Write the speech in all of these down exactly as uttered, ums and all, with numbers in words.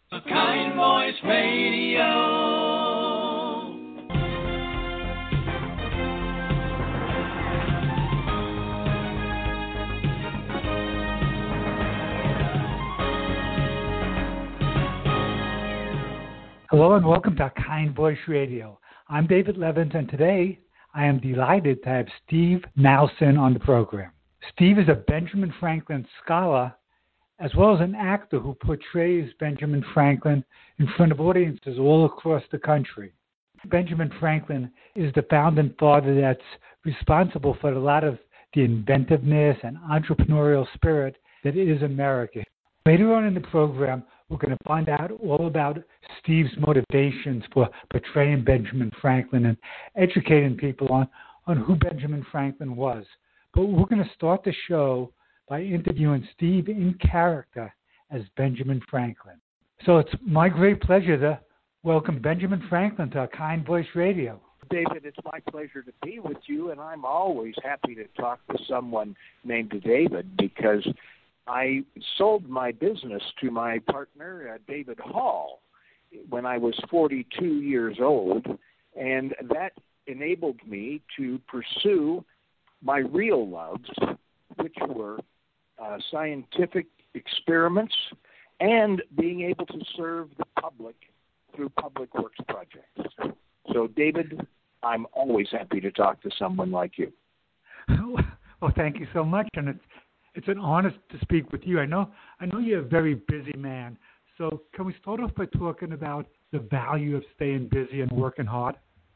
A Kind Voice Radio. Hello and welcome to Kind Voice Radio. I'm David Levins, and today I am delighted to have Steve Malson on the program. Steve is a Benjamin Franklin scholar as well as an actor who portrays Benjamin Franklin in front of audiences all across the country. Benjamin Franklin is the founding father that's responsible for a lot of the inventiveness and entrepreneurial spirit that is America. Later on in the program, we're going to find out all about Steve's motivations for portraying Benjamin Franklin and educating people on, on who Benjamin Franklin was. But we're going to start the show by interviewing Steve in character as Benjamin Franklin. So it's my great pleasure to welcome Benjamin Franklin to Kind Voice Radio. David, it's my pleasure to be with you, and I'm always happy to talk to someone named David because I sold my business to my partner, uh, David Hall, when I was forty-two years old, and that enabled me to pursue my real loves, which were uh, scientific experiments and being able to serve the public through public works projects. So, David, I'm always happy to talk to someone like you. Well, thank you so much, and it's It's an honor to speak with you. I know I know you're a very busy man. So can we start off by talking about the value of staying busy and working hard?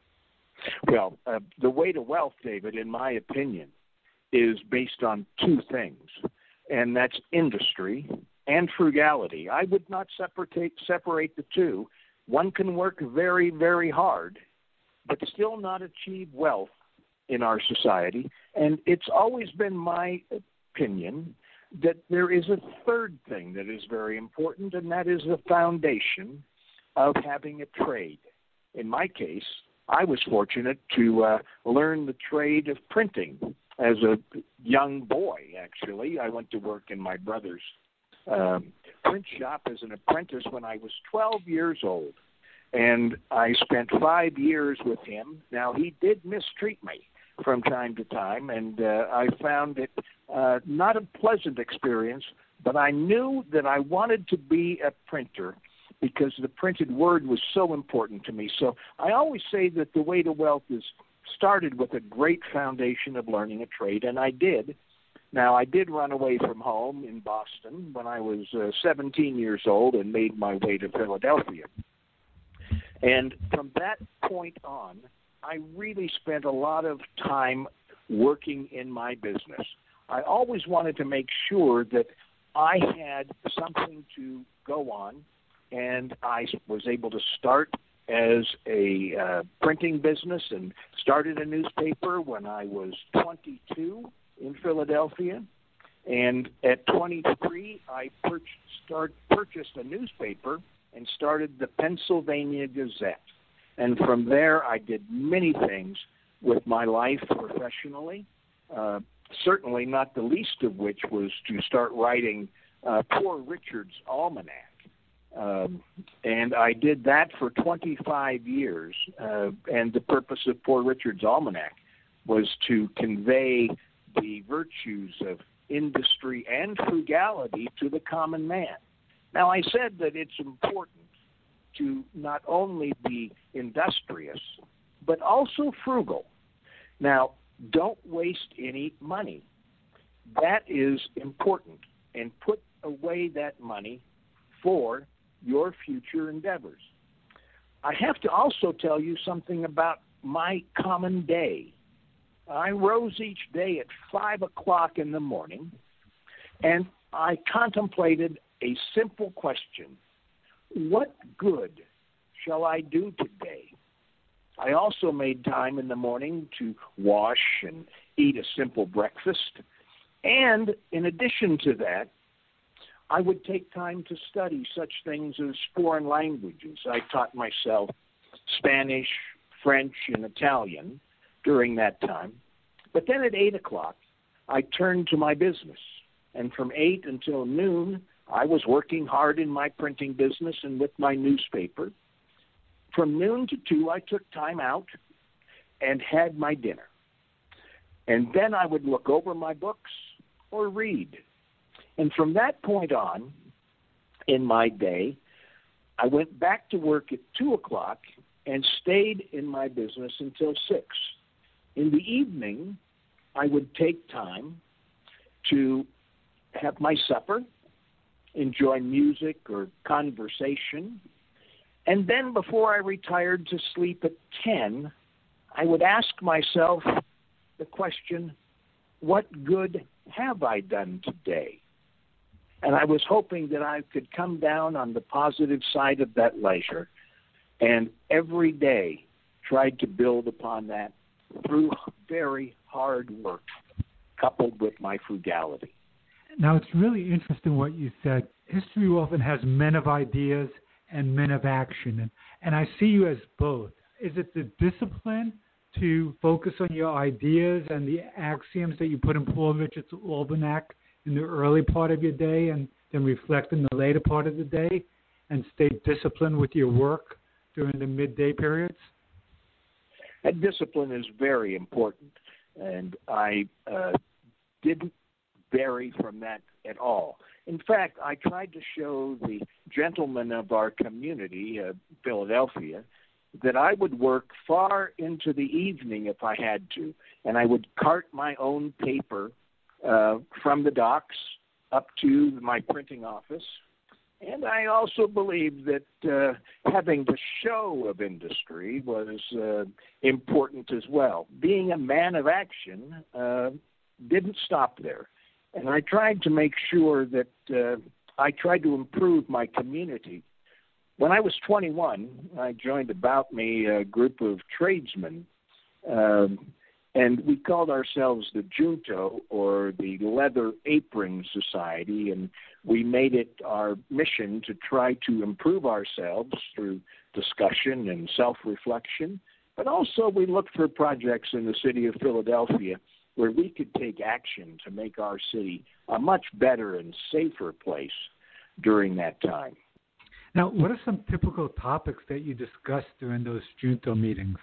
Well, uh, the way to wealth, David, in my opinion, is based on two things, and that's industry and frugality. I would not separate, separate the two. One can work very, very hard, but still not achieve wealth in our society. And it's always been my opinion that there is a third thing that is very important, and that is the foundation of having a trade. In my case, I was fortunate to uh, learn the trade of printing as a young boy, actually. I went to work in my brother's uh, print shop as an apprentice when I was twelve years old, and I spent five years with him. Now, he did mistreat me from time to time, and uh, I found it uh, not a pleasant experience, but I knew that I wanted to be a printer because the printed word was so important to me. So I always say that the way to wealth is started with a great foundation of learning a trade, and I did. Now, I did run away from home in Boston when I was uh, seventeen years old and made my way to Philadelphia. And from that point on, I really spent a lot of time working in my business. I always wanted to make sure that I had something to go on, and I was able to start as a uh, printing business and started a newspaper when I was twenty-two in Philadelphia. And at twenty-three, I pur- start, purchased a newspaper and started the Pennsylvania Gazette. And from there, I did many things with my life professionally, uh, certainly not the least of which was to start writing uh, Poor Richard's Almanac. Um, and I did that for twenty-five years. Uh, and the purpose of Poor Richard's Almanac was to convey the virtues of industry and frugality to the common man. Now, I said that it's important to not only be industrious, but also frugal. Now, don't waste any money. That is important, and put away that money for your future endeavors. I have to also tell you something about my common day. I rose each day at five o'clock in the morning, and I contemplated a simple question: what good shall I do today? I also made time in the morning to wash and eat a simple breakfast. And in addition to that, I would take time to study such things as foreign languages. I taught myself Spanish, French, and Italian during that time. But then at eight o'clock, I turned to my business. And from eight until noon, I was working hard in my printing business and with my newspaper. From noon to two, I took time out and had my dinner. And then I would look over my books or read. And from that point on in my day, I went back to work at two o'clock and stayed in my business until six. In the evening, I would take time to have my supper, enjoy music or conversation, and then before I retired to sleep at ten, I would ask myself the question, what good have I done today? And I was hoping that I could come down on the positive side of that leisure, and every day tried to build upon that through very hard work, coupled with my frugality. Now, it's really interesting what you said. History often has men of ideas and men of action, and, and I see you as both. Is it the discipline to focus on your ideas and the axioms that you put in Paul Richards' Almanac in the early part of your day and then reflect in the later part of the day and stay disciplined with your work during the midday periods? That discipline is very important, and I uh, didn't vary from that at all. In fact, I tried to show the gentlemen of our community, uh, Philadelphia, that I would work far into the evening if I had to, and I would cart my own paper uh, from the docks up to my printing office. And I also believed that uh, having the show of industry was uh, important as well. Being a man of action uh, didn't stop there. And I tried to make sure that uh, I tried to improve my community. When I was twenty-one, I joined About Me, a group of tradesmen, um, and we called ourselves the Junto, or the Leather Apron Society, and we made it our mission to try to improve ourselves through discussion and self-reflection, but also we looked for projects in the city of Philadelphia where we could take action to make our city a much better and safer place during that time. Now, what are some typical topics that you discussed during those Junto meetings?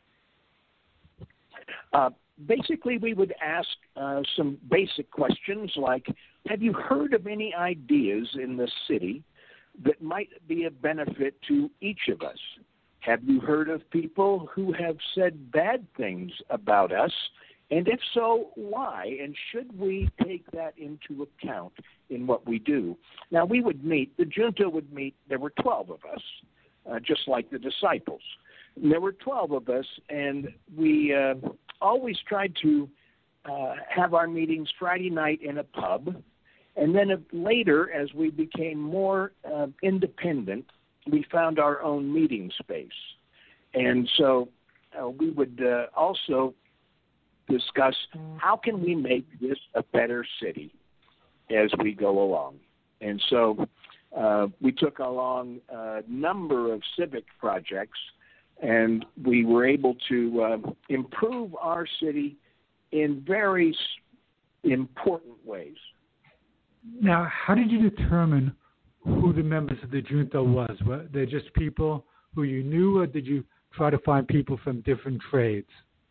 Uh, basically, we would ask uh, some basic questions like, have you heard of any ideas in the city that might be of benefit to each of us? Have you heard of people who have said bad things about us? And if so, why? And should we take that into account in what we do? Now, we would meet, the Junto would meet, there were twelve of us, uh, just like the disciples. And there were twelve of us, and we uh, always tried to uh, have our meetings Friday night in a pub. And then uh, later, as we became more uh, independent, we found our own meeting space. And so uh, we would uh, also discuss how can we make this a better city as we go along. And so uh, we took along a number of civic projects, and we were able to uh, improve our city in very important ways. Now, how did you determine who the members of the Junto was? Were they just people who you knew, or did you try to find people from different trades?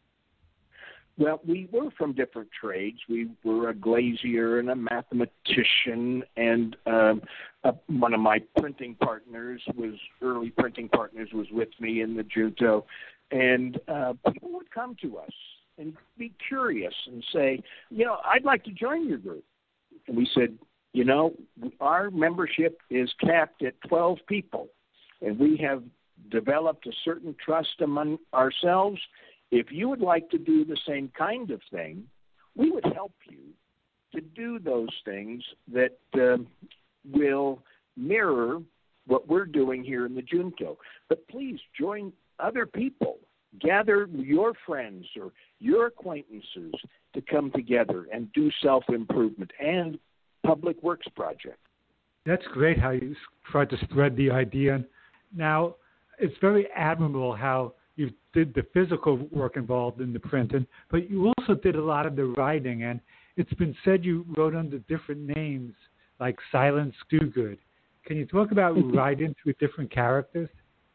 Well, we were from different trades. We were a glazier and a mathematician, and um, uh, one of my printing partners was, early printing partners was with me in the Junto. And uh, people would come to us and be curious and say, you know, I'd like to join your group. And we said, you know, our membership is capped at twelve people, and we have developed a certain trust among ourselves. If you would like to do the same kind of thing, we would help you to do those things that uh, will mirror what we're doing here in the Junto. But please join other people. Gather your friends or your acquaintances to come together and do self-improvement and public works projects. That's great how you tried to spread the idea. Now, it's very admirable how you did the physical work involved in the printing, but you also did a lot of the writing, and it's been said you wrote under different names like Silence Dogood. Can you talk about writing through different characters?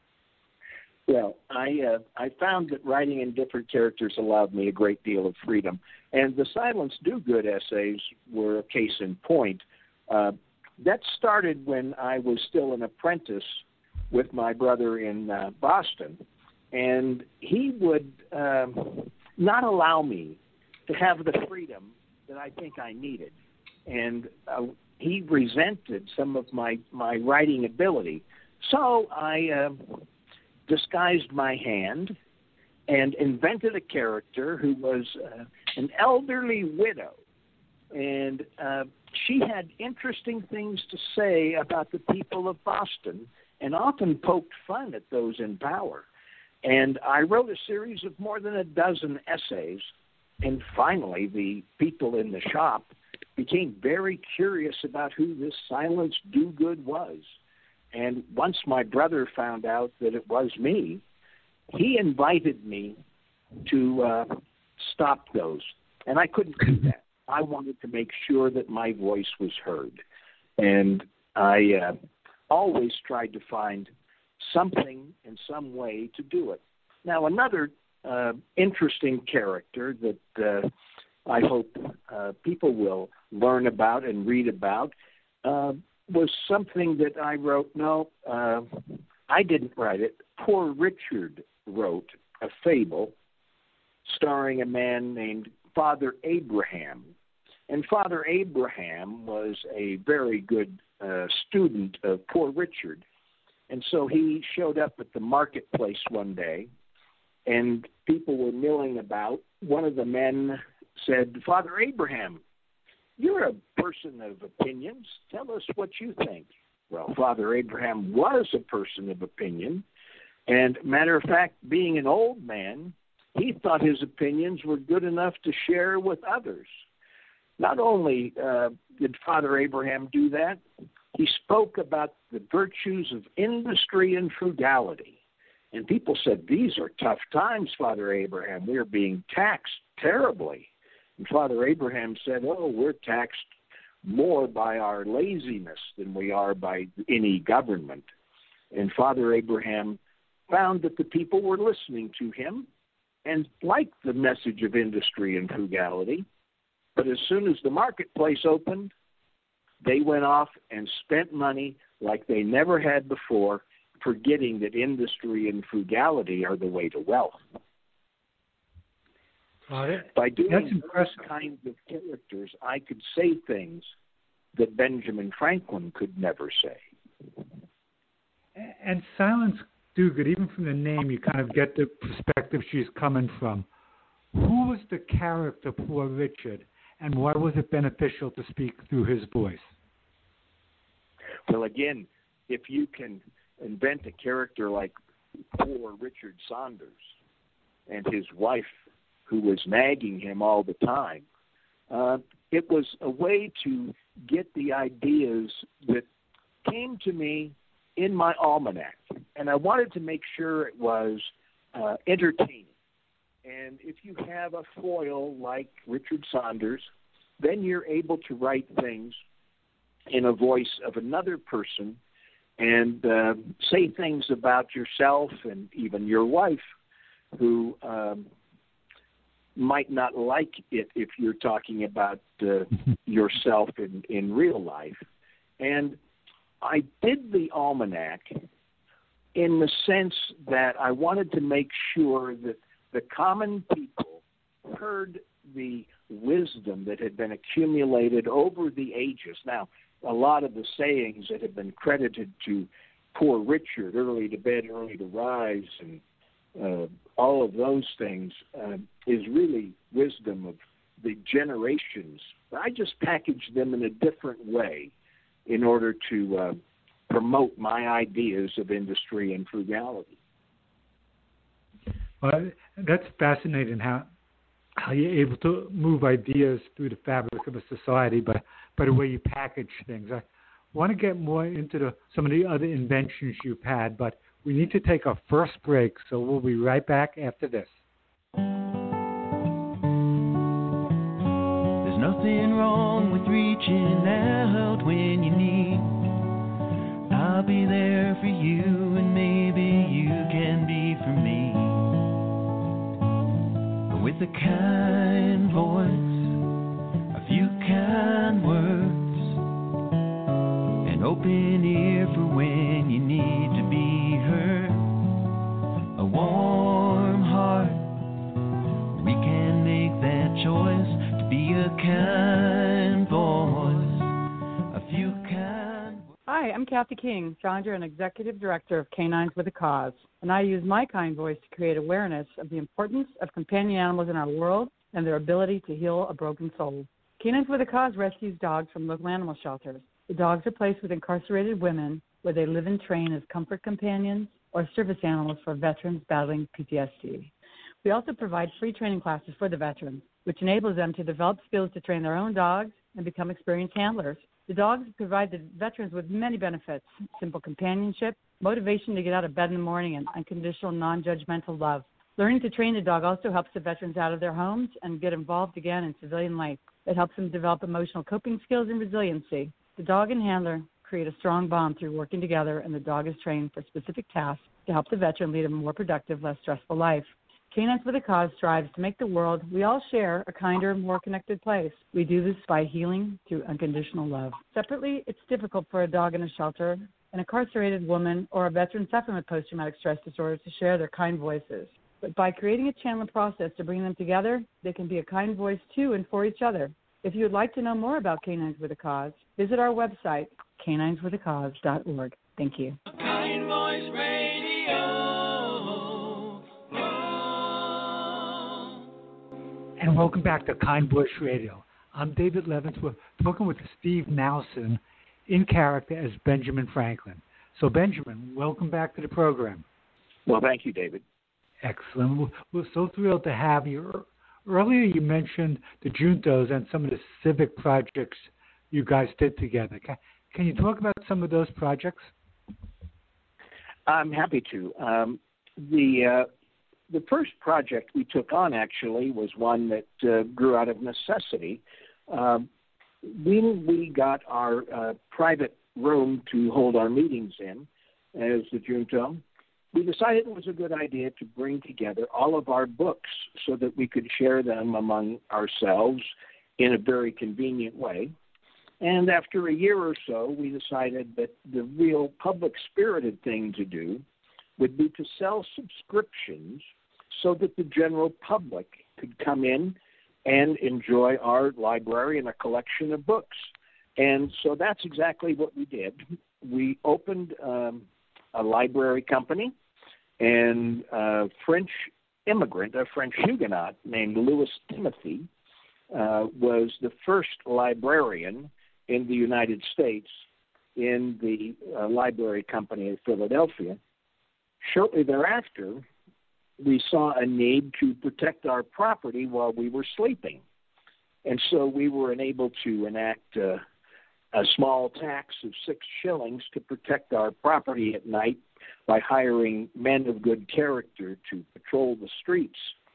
Well, I uh, I found that writing in different characters allowed me a great deal of freedom, and the Silence Dogood essays were a case in point. Uh, that started when I was still an apprentice with my brother in uh, Boston, and he would um, not allow me to have the freedom that I think I needed, and uh, he resented some of my, my writing ability. So I uh, disguised my hand and invented a character who was uh, an elderly widow, and uh, she had interesting things to say about the people of Boston and often poked fun at those in power. And I wrote a series of more than a dozen essays, and finally the people in the shop became very curious about who this Silence Dogood was. And once my brother found out that it was me, he invited me to uh, stop those. And I couldn't do that. I wanted to make sure that my voice was heard. And I uh, always tried to find something in some way to do it. Now, another uh, interesting character that uh, I hope uh, people will learn about and read about uh, was something that I wrote. No, uh, I didn't write it. Poor Richard wrote a fable starring a man named Father Abraham. And Father Abraham was a very good uh, student of Poor Richard. And so he showed up at the marketplace one day, and people were milling about. One of the men said, Father Abraham, you're a person of opinions. Tell us what you think. Well, Father Abraham was a person of opinion. And matter of fact, being an old man, he thought his opinions were good enough to share with others. Not only uh, did Father Abraham do that, he spoke about the virtues of industry and frugality. And people said, these are tough times, Father Abraham. We're being taxed terribly. And Father Abraham said, oh, we're taxed more by our laziness than we are by any government. And Father Abraham found that the people were listening to him and liked the message of industry and frugality. But as soon as the marketplace opened, they went off and spent money like they never had before, forgetting that industry and frugality are the way to wealth. Uh, By doing that's those kinds of characters, I could say things that Benjamin Franklin could never say. And Silence Dogood, even from the name, you kind of get the perspective she's coming from. Who was the character, Poor Richard, and why was it beneficial to speak through his voice? Well, again, if you can invent a character like poor Richard Saunders and his wife, who was nagging him all the time, uh, it was a way to get the ideas that came to me in my almanac. And I wanted to make sure it was uh, entertaining. And if you have a foil like Richard Saunders, then you're able to write things in a voice of another person and uh, say things about yourself and even your wife who um, might not like it if you're talking about uh, yourself in, in real life. And I did the almanac in the sense that I wanted to make sure that the common people heard the wisdom that had been accumulated over the ages. Now, a lot of the sayings that have been credited to Poor Richard, early to bed, early to rise, and uh, all of those things uh, is really wisdom of the generations. I just packaged them in a different way in order to uh, promote my ideas of industry and frugality. Well, that's fascinating how how you're able to move ideas through the fabric of a society, but by the way you package things. I want to get more into the, some of the other inventions you've had, but we need to take our first break, so we'll be right back after this. There's no nothing wrong with reaching out when you need. I'll be there for you, and maybe you can be for me. With a kind voice, a few kind words, an open ear for when you need to be heard, a warm heart. We can make that choice to be a kind voice, a few kind. Hi, I'm Kathy King, founder and executive director of Canines with a Cause, and I use my kind voice to create awareness of the importance of companion animals in our world and their ability to heal a broken soul. Canines with a Cause rescues dogs from local animal shelters. The dogs are placed with incarcerated women where they live and train as comfort companions or service animals for veterans battling P T S D. We also provide free training classes for the veterans, which enables them to develop skills to train their own dogs and become experienced handlers. The dogs provide the veterans with many benefits: simple companionship, motivation to get out of bed in the morning, and unconditional, non-judgmental love. Learning to train the dog also helps the veterans out of their homes and get involved again in civilian life. It helps them develop emotional coping skills and resiliency. The dog and handler create a strong bond through working together, and the dog is trained for specific tasks to help the veteran lead a more productive, less stressful life. Canines with a Cause strives to make the world we all share a kinder, more connected place. We do this by healing through unconditional love. Separately, it's difficult for a dog in a shelter, an incarcerated woman, or a veteran suffering with post-traumatic stress disorder to share their kind voices. But by creating a channel and process to bring them together, they can be a kind voice to and for each other. If you would like to know more about Canines with a Cause, visit our website, canines with a cause dot org. Thank you. Kind Voice Radio. And welcome back to Kind Voice Radio. I'm David Levins. We're talking with Steve Nowson in character as Benjamin Franklin. So, Benjamin, welcome back to the program. Well, thank you, David. Excellent. We're, we're so thrilled to have you. Earlier, you mentioned the Juntos and some of the civic projects you guys did together. Can, can you talk about some of those projects? I'm happy to. Um, the uh, the first project we took on, actually, was one that uh, grew out of necessity. Um, when we got our uh, private room to hold our meetings in as the Junto, we decided it was a good idea to bring together all of our books so that we could share them among ourselves in a very convenient way. And after a year or so, we decided that the real public-spirited thing to do would be to sell subscriptions so that the general public could come in and enjoy our library and a collection of books. And so that's exactly what we did. We opened um, a library company, and a French immigrant, a French Huguenot named Louis Timothy, uh, was the first librarian in the United States in the uh, library company of Philadelphia. Shortly thereafter, we saw a need to protect our property while we were sleeping. And so we were enabled to enact uh, a small tax of six shillings to protect our property at night by hiring men of good character to patrol the streets.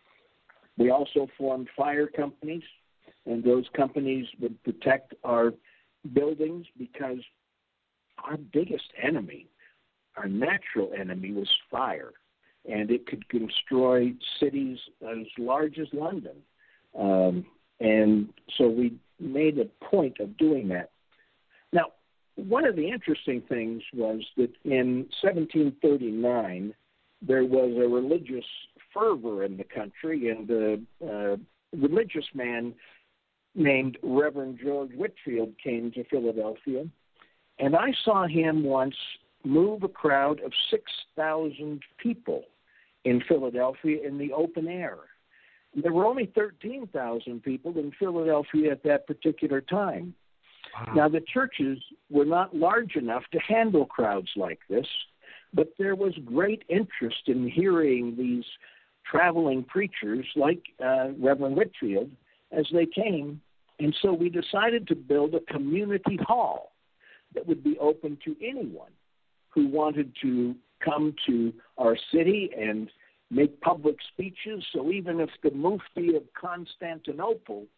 We also formed fire companies, and those companies would protect our buildings because our biggest enemy, our natural enemy, was fire, and it could destroy cities as large as London. Um, and so we made a point of doing that. Now, one of the interesting things was that in seventeen thirty-nine, there was a religious fervor in the country, and a, a religious man named Reverend George Whitefield came to Philadelphia, and I saw him once move a crowd of six thousand people in Philadelphia in the open air. There were only thirteen thousand people in Philadelphia at that particular time. Wow. Now, the churches were not large enough to handle crowds like this, but there was great interest in hearing these traveling preachers like uh, Reverend Whitefield as they came, and so we decided to build a community hall that would be open to anyone who wanted to come to our city and make public speeches. So even if the Mufti of Constantinople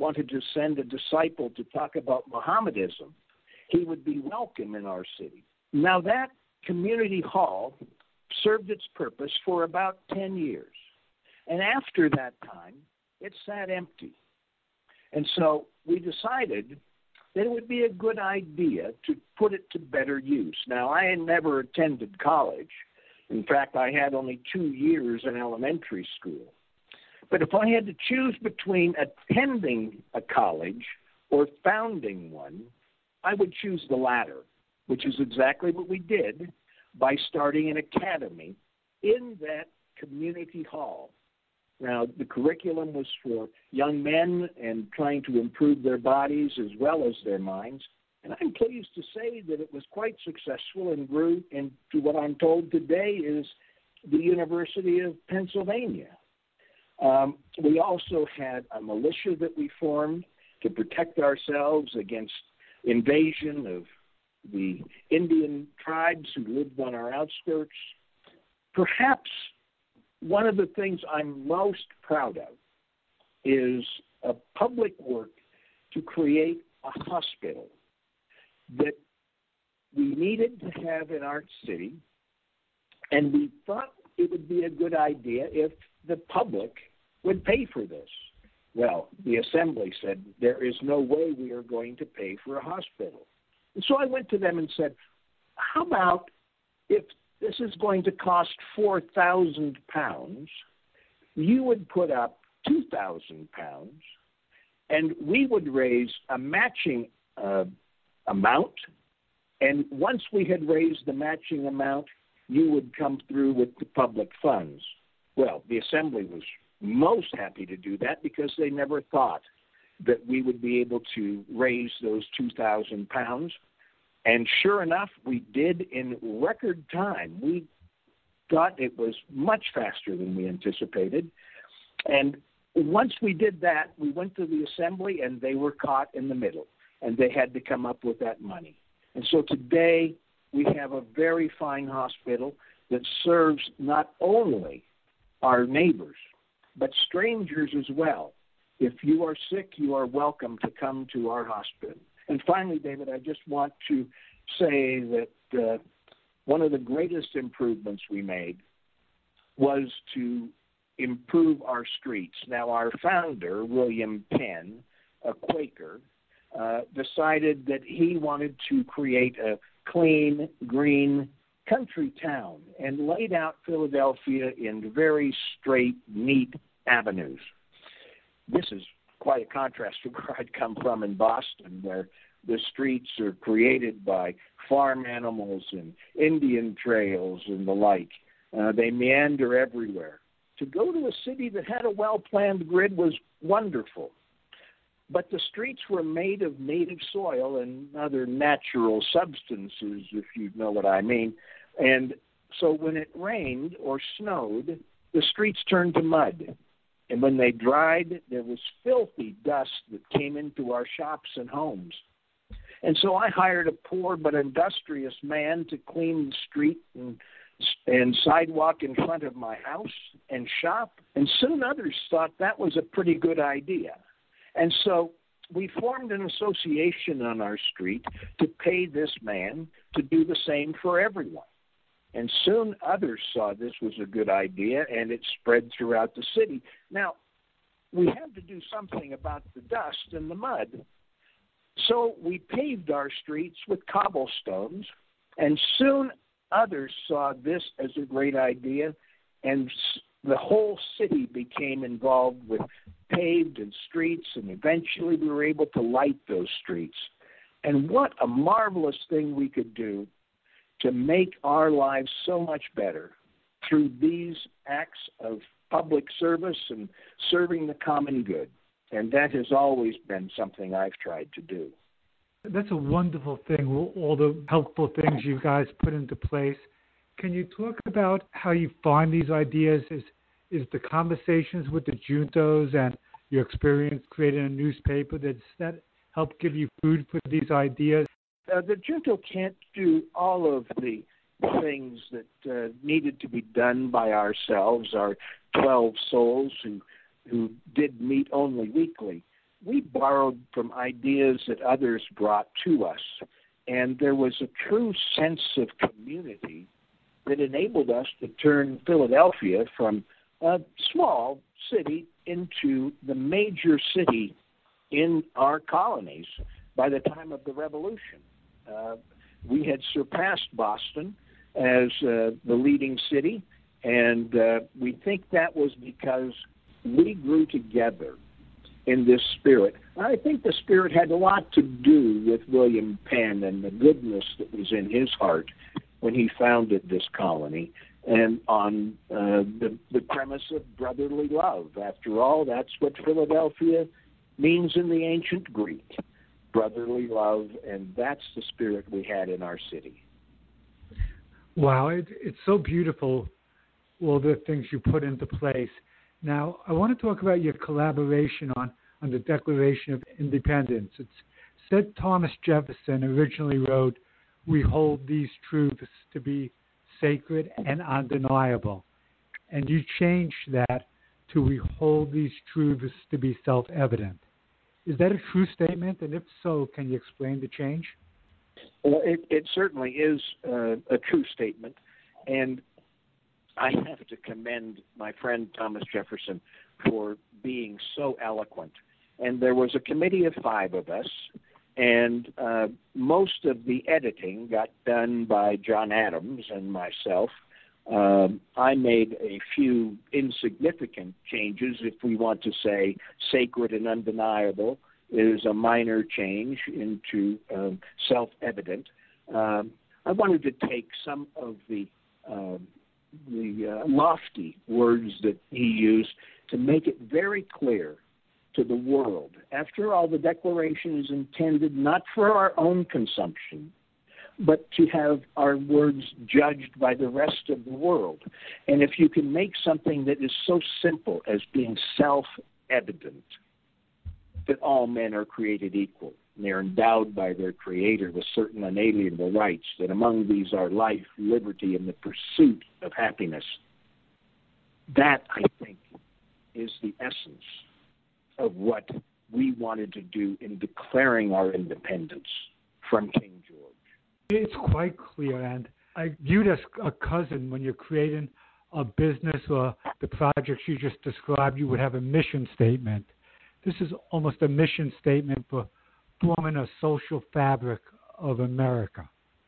wanted to send a disciple to talk about Mohammedism, he would be welcome in our city. Now, that community hall served its purpose for about ten years. And after that time, it sat empty. And so we decided that it would be a good idea to put it to better use. Now, I had never attended college. In fact, I had only two years in elementary school. But if I had to choose between attending a college or founding one, I would choose the latter, which is exactly what we did by starting an academy in that community hall. Now, the curriculum was for young men and trying to improve their bodies as well as their minds. And I'm pleased to say that it was quite successful and grew into what I'm told today is the University of Pennsylvania. Um, we also had a militia that we formed to protect ourselves against invasion of the Indian tribes who lived on our outskirts. Perhaps one of the things I'm most proud of is a public work to create a hospital that we needed to have in our city, and we thought it would be a good idea if the public would pay for this. Well, the assembly said, there is no way we are going to pay for a hospital. And so I went to them and said, how about if this is going to cost four thousand pounds, you would put up two thousand pounds, and we would raise a matching uh, amount, and once we had raised the matching amount, you would come through with the public funds. Well, the assembly was most happy to do that because they never thought that we would be able to raise those two thousand pounds. And sure enough, we did in record time. We thought it was much faster than we anticipated. And once we did that, we went to the assembly, and they were caught in the middle, and they had to come up with that money. And so today we have a very fine hospital that serves not only our neighbors, but strangers as well. If you are sick, you are welcome to come to our hospital. And finally, David, I just want to say that uh, one of the greatest improvements we made was to improve our streets. Now, our founder, William Penn, a Quaker, uh, decided that he wanted to create a clean, green country town and laid out Philadelphia in very straight, neat avenues. This is quite a contrast to where I'd come from in Boston, where the streets are created by farm animals and Indian trails and the like. Uh, they meander everywhere. To go to a city that had a well-planned grid was wonderful. But the streets were made of native soil and other natural substances, if you know what I mean. And so when it rained or snowed, the streets turned to mud. And when they dried, there was filthy dust that came into our shops and homes. And so I hired a poor but industrious man to clean the street and, and sidewalk in front of my house and shop. And soon others thought that was a pretty good idea. And so we formed an association on our street to pay this man to do the same for everyone. And soon others saw this was a good idea, and it spread throughout the city. Now, we had to do something about the dust and the mud. So we paved our streets with cobblestones, and soon others saw this as a great idea, and the whole city became involved with paved and streets, and eventually we were able to light those streets. And what a marvelous thing we could do to make our lives so much better through these acts of public service and serving the common good. And that has always been something I've tried to do. That's a wonderful thing, all the helpful things you guys put into place. Can you talk about how you find these ideas? Is, is the conversations with the juntos and your experience creating a newspaper, does that help give you food for these ideas? Uh, the junto can't do all of the things that uh, needed to be done by ourselves, our twelve souls who who did meet only weekly. we borrowed from ideas that others brought to us, and there was a true sense of community that enabled us to turn Philadelphia from a small city into the major city in our colonies by the time of the Revolution. Uh, we had surpassed Boston as uh, the leading city, and uh, we think that was because we grew together in this spirit. I think the spirit had a lot to do with William Penn and the goodness that was in his heart when he founded this colony, and on uh, the, the premise of brotherly love. After all, that's what Philadelphia means in the ancient Greek, brotherly love, and that's the spirit we had in our city. Wow, it, it's so beautiful, all the things you put into place. Now, I want to talk about your collaboration on, on the Declaration of Independence. It's said Thomas Jefferson originally wrote, "We hold these truths to be sacred and undeniable." And you changed that to "We hold these truths to be self-evident." Is that a true statement? And if so, can you explain the change? Well, it, it certainly is uh, a true statement. And I have to commend my friend Thomas Jefferson for being so eloquent. And there was a committee of five of us, and uh, most of the editing got done by John Adams and myself. Um, I made a few insignificant changes. If we want to say sacred and undeniable is a minor change into um, self-evident. Um, I wanted to take some of the um, the uh, lofty words that he used to make it very clear to the world. After all, the Declaration is intended not for our own consumption, but to have our words judged by the rest of the world. And if you can make something that is so simple as being self-evident, that all men are created equal, and they're endowed by their Creator with certain unalienable rights, that among these are life, liberty, and the pursuit of happiness. That, I think, is the essence of what we wanted to do in declaring our independence from King George. It's quite clear, and I viewed as a cousin when you're creating a business or the projects you just described, you would have a mission statement. This is almost a mission statement for forming a social fabric of America.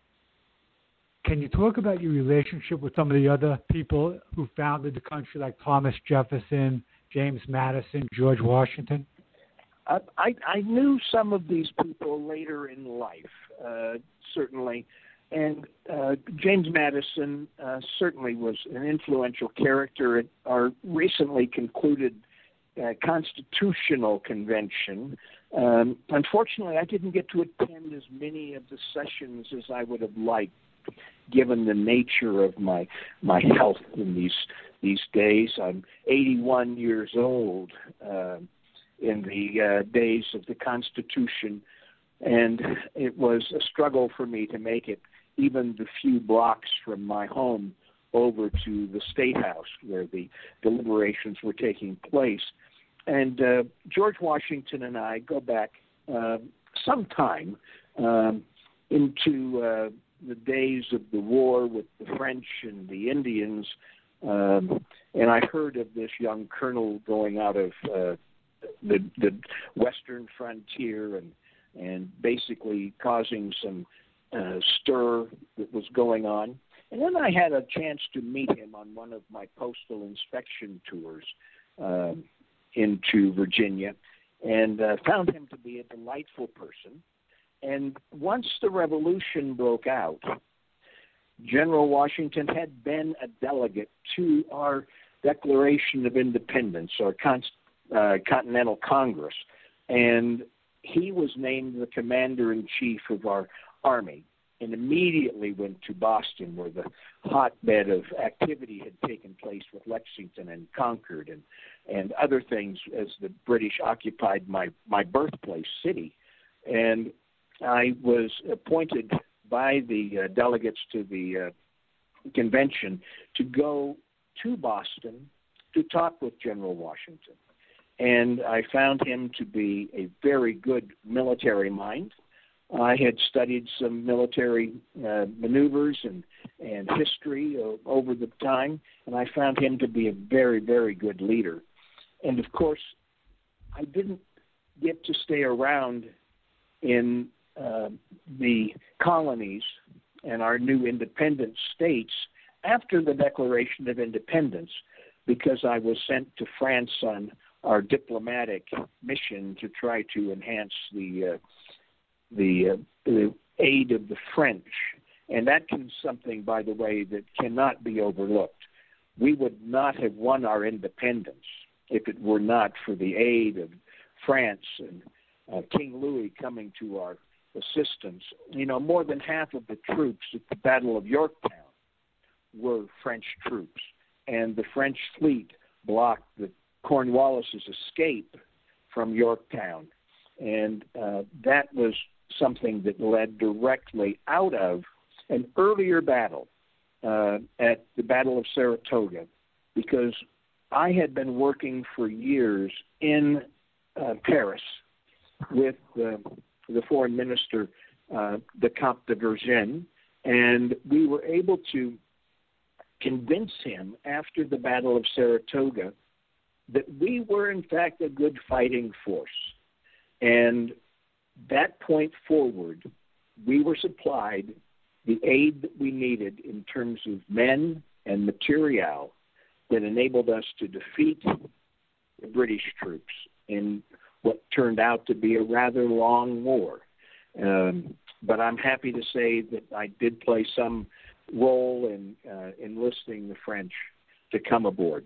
Can you talk about your relationship with some of the other people who founded the country, like Thomas Jefferson, James Madison, George Washington? I, I, I knew some of these people later in life, uh, certainly. And uh, James Madison uh, certainly was an influential character at our recently concluded uh, Constitutional Convention. Um, unfortunately, I didn't get to attend as many of the sessions as I would have liked, given the nature of my my health in these these days. I'm eighty-one years old uh, in the uh, days of the Constitution, and it was a struggle for me to make it even the few blocks from my home over to the State House where the deliberations were taking place. And uh, George Washington and I go back uh, some time um, into uh, the days of the war with the French and the Indians, um, and I heard of this young colonel going out of uh, the, the western frontier and and basically causing some uh, stir that was going on. And then I had a chance to meet him on one of my postal inspection tours uh, into Virginia, and uh, found him to be a delightful person. And once the Revolution broke out, General Washington had been a delegate to our Declaration of Independence, or Con- uh, Continental Congress, and he was named the commander-in-chief of our army and immediately went to Boston, where the hotbed of activity had taken place with Lexington and Concord and, and other things as the British occupied my, my birthplace city. And I was appointed by the uh, delegates to the uh, convention to go to Boston to talk with General Washington. and I found him to be a very good military mind. I had studied some military uh, maneuvers and, and history uh, over the time, and I found him to be a very, very good leader. And, of course, I didn't get to stay around in uh, the colonies and our new independent states after the Declaration of Independence, because I was sent to France on our diplomatic mission to try to enhance the uh, the, uh, the aid of the French. And that is something, by the way, that cannot be overlooked. We would not have won our independence if it were not for the aid of France and uh, King Louis coming to our assistance. You know, more than half of the troops at the Battle of Yorktown were French troops, and the French fleet blocked the Cornwallis's escape from Yorktown, and uh, that was something that led directly out of an earlier battle uh, at the Battle of Saratoga, because I had been working for years in uh, Paris with uh, the foreign minister, uh, the Comte de Vergennes, and we were able to convince him after the Battle of Saratoga that we were, in fact, a good fighting force. And that point forward, we were supplied the aid that we needed in terms of men and material that enabled us to defeat the British troops in what turned out to be a rather long war. Um, but I'm happy to say that I did play some role in uh, enlisting the French to come aboard.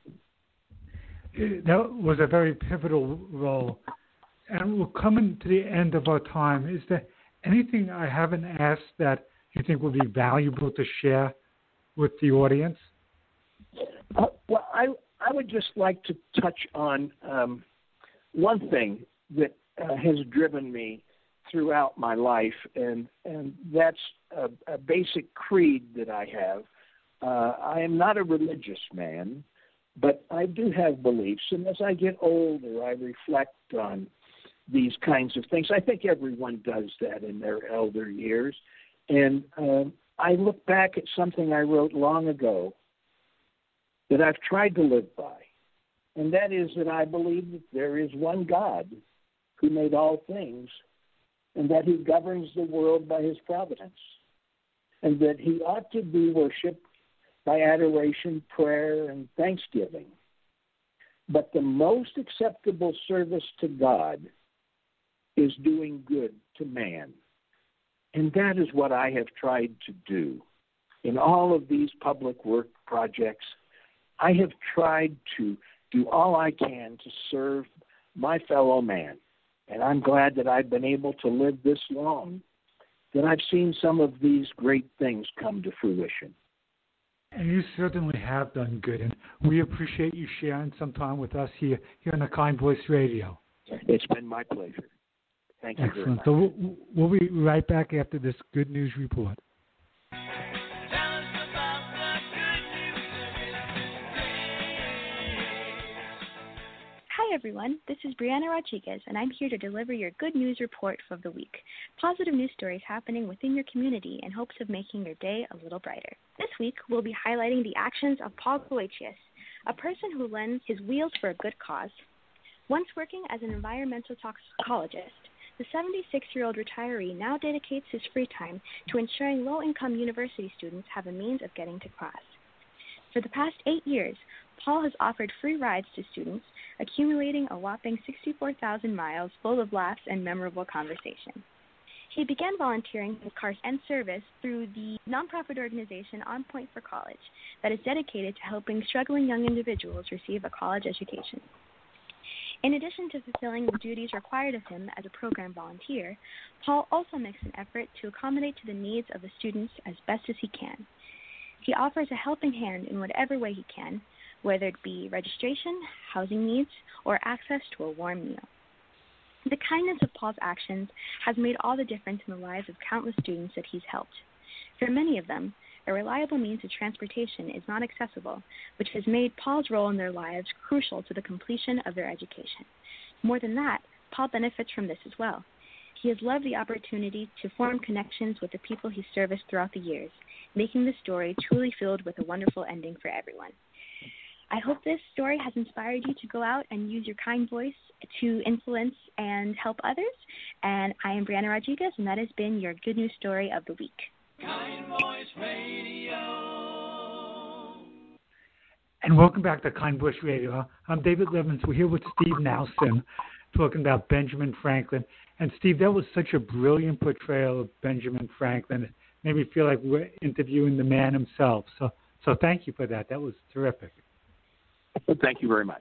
That was a very pivotal role. And we're coming to the end of our time. Is there anything I haven't asked that you think would be valuable to share with the audience? Uh, well, I I would just like to touch on um, one thing that uh, has driven me throughout my life, and, and that's a, a basic creed that I have. Uh, I am not a religious man, but I do have beliefs, and as I get older, I reflect on these kinds of things. I think everyone does that in their elder years. And uh, I look back at something I wrote long ago that I've tried to live by, and that is that I believe that there is one God who made all things, and that he governs the world by his providence, and that he ought to be worshipped by adoration, prayer, and thanksgiving. But the most acceptable service to God is doing good to man. And that is what I have tried to do. In all of these public work projects, I have tried to do all I can to serve my fellow man. And I'm glad that I've been able to live this long, that I've seen some of these great things come to fruition. And you certainly have done good, and we appreciate you sharing some time with us here, here on the Kind Voice Radio. It's been my pleasure. Thank you Excellent. very much. So we'll, we'll be right back after this good news report. Hi everyone, this is Brianna Rodriguez, and I'm here to deliver your good news report of the week. Positive news stories happening within your community in hopes of making your day a little brighter. This week, we'll be highlighting the actions of Paul Boetius, a person who lends his wheels for a good cause. Once working as an environmental toxicologist, the seventy-six-year-old retiree now dedicates his free time to ensuring low-income university students have a means of getting to class. For the past eight years, Paul has offered free rides to students, accumulating a whopping sixty-four thousand miles full of laughs and memorable conversation. He began volunteering his car and service through the nonprofit organization On Point for College that is dedicated to helping struggling young individuals receive a college education. In addition to fulfilling the duties required of him as a program volunteer, Paul also makes an effort to accommodate to the needs of the students as best as he can. He offers a helping hand in whatever way he can, whether it be registration, housing needs, or access to a warm meal. The kindness of Paul's actions has made all the difference in the lives of countless students that he's helped. For many of them, a reliable means of transportation is not accessible, which has made Paul's role in their lives crucial to the completion of their education. More than that, Paul benefits from this as well. He has loved the opportunity to form connections with the people he serviced throughout the years, making the story truly filled with a wonderful ending for everyone. I hope this story has inspired you to go out and use your kind voice to influence and help others. And I am Brianna Rodriguez, and that has been your Good News Story of the Week. Kind Voice Radio. And welcome back to Kind Voice Radio. I'm David Levins. We're here with Steve Nelson talking about Benjamin Franklin. And Steve, that was such a brilliant portrayal of Benjamin Franklin. It made me feel like we're interviewing the man himself. So, so thank you for that. That was terrific. Thank you very much.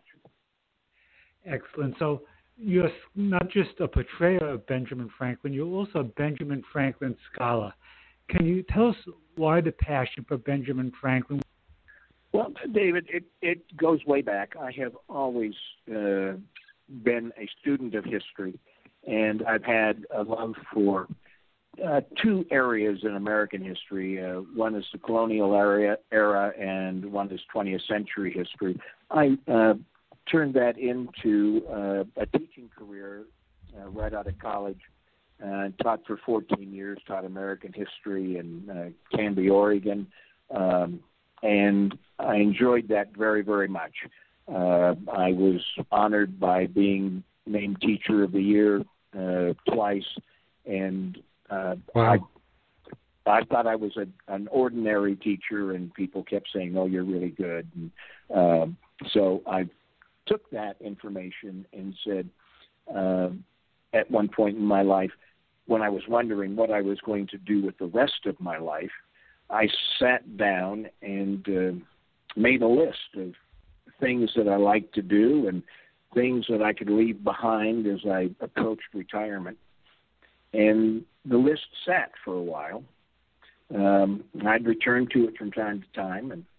Excellent. So you're not just a portrayer of Benjamin Franklin, you're also a Benjamin Franklin scholar. Can you tell us why the passion for Benjamin Franklin? Well, David, it, it goes way back. I have always uh, been a student of history, and I've had a love for uh, two areas in American history. Uh, one is the colonial era, era, and one is twentieth century history. I uh, turned that into uh, a teaching career uh, right out of college. Uh, taught for fourteen years, taught American history in uh, Canby, Oregon, um, and I enjoyed that very, very much. Uh, I was honored by being named Teacher of the Year uh, twice, and uh, wow. I, I thought I was a, an ordinary teacher, and people kept saying, "Oh, you're really good." And, uh, so I took that information and said, uh, at one point in my life, when I was wondering what I was going to do with the rest of my life, I sat down and uh, made a list of things that I like to do and things that I could leave behind as I approached retirement. And the list sat for a while. Um, I'd return to it from time to time, and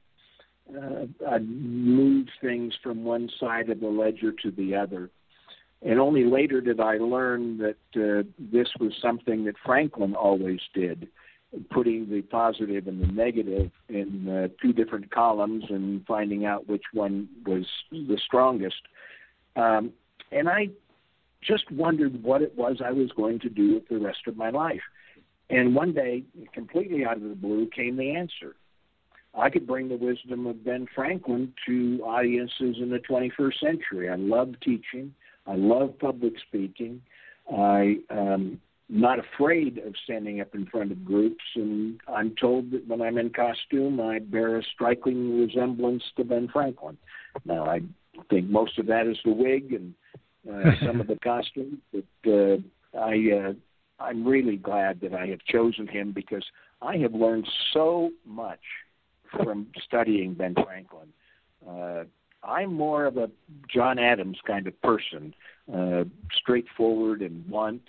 uh, I'd move things from one side of the ledger to the other. And only later did I learn that uh, this was something that Franklin always did, putting the positive and the negative in uh, two different columns and finding out which one was the strongest. Um, and I just wondered what it was I was going to do with the rest of my life. And one day, completely out of the blue, came the answer. I could bring the wisdom of Ben Franklin to audiences in the twenty-first century. I love teaching. I love public speaking. I am not afraid of standing up in front of groups, and I'm told that when I'm in costume, I bear a striking resemblance to Ben Franklin. Now, I think most of that is the wig and uh, some of the costume, but uh, I, uh, I'm really glad that I have chosen him because I have learned so much from studying Ben Franklin. Uh, I'm more of a John Adams kind of person, uh, straightforward and blunt.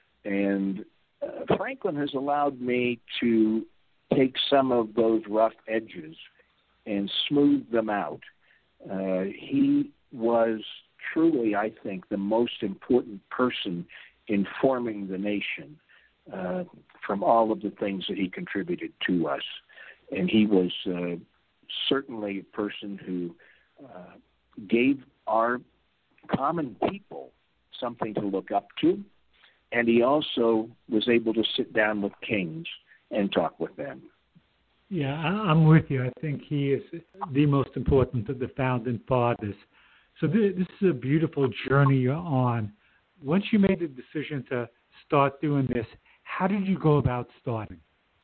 And uh, Franklin has allowed me to take some of those rough edges and smooth them out. Uh, he was truly, I think, the most important person in forming the nation uh, from all of the things that he contributed to us. And he was uh, certainly a person who Uh, gave our common people something to look up to, and he also was able to sit down with kings and talk with them. Yeah, I'm with you. I think he is the most important of the founding fathers. So this, this is a beautiful journey you're on. Once you made the decision to start doing this, how did you go about starting?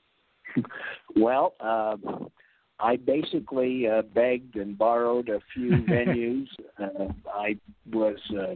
Well, uh, I basically uh, begged and borrowed a few venues. Uh, I was, uh,